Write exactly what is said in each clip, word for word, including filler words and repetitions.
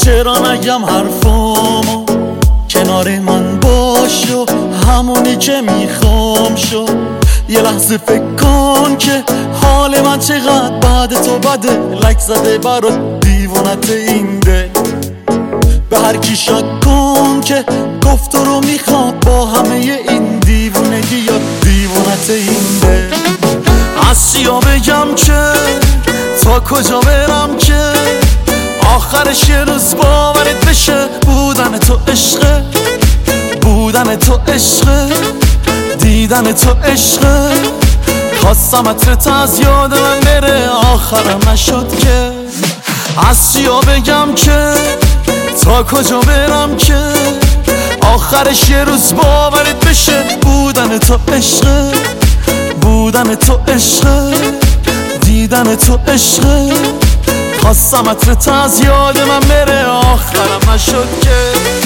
چرا نگم حرفامو، کنار من باش و همونی که میخوام شو. یه لحظه فکر کن که حال من چقدر بعد تو بده، لک زده برات دیوونت این ده. به هر کی شک کن که گفت رو میخواد با همه این دیوونگی یا دیوونت این ده. از چیا بگم که تا کجا برم که آخرش یه روز باورت بشه بودن تو عشقه، بودن تو عشقه، دیدن تو عشقه. خواستم عطرت از یاد من بره آخرم نشد که. از چیا بگم که تا کجا برم که آخرش یه روز باورت بشه بودن تو عشقه، بودن تو عشقه، دیدن تو عشقه. خواستم عطرت از یاد من بره آخرم نشد که.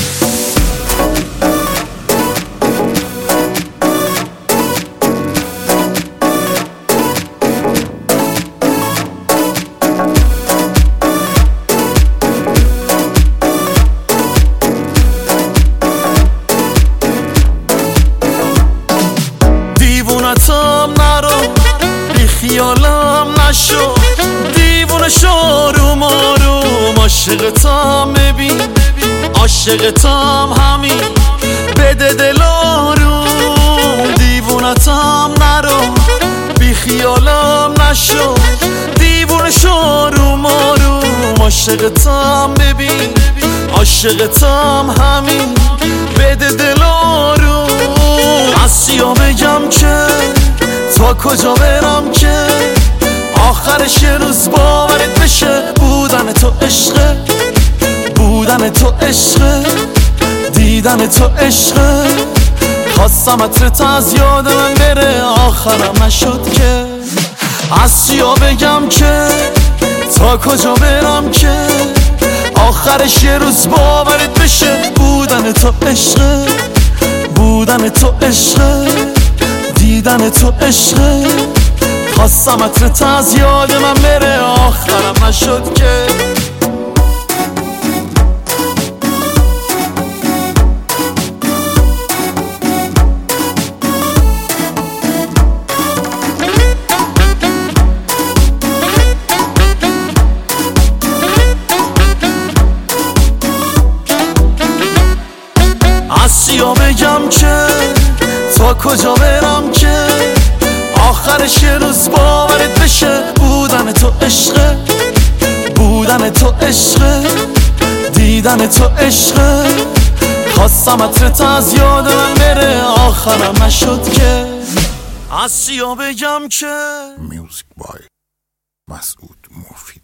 دیوونتم نرو، بی خیالم نشو، دیوونه شو روم آروم. عاشقتم ببین، عاشقتم همین، بده دل آروم. دیوونتم نرو، بی خیالم نشو، دیوونه شو روم آروم. عاشقتم ببین، عاشقتم همین، بده دل آروم. از چیا بگم که تا کجا برم که آخرش یه روز باورت بشه بودن تو عشقه، بودن تو عشقه، دیدن تو عشقه. خواستم عطرت از یاد من بره آخرم نشد که. از چیا بگم که تا کجا برم که آخرش یه روز باورت بشه بودن تو عشقه، بودن تو عشقه، دیدن تو عشقه. خواستم عطرت از یاد من بره آخرم نشد که. از چیا بگم که تا کجا برم که آخرش یه روز باورت بشه بودن تو عشقه، بودن تو عشقه، دیدن تو عشقه. خواستم عطرت از یاد من بره آخرم نشد که. از چیا بگم که میوزیک بای مسعود مفید.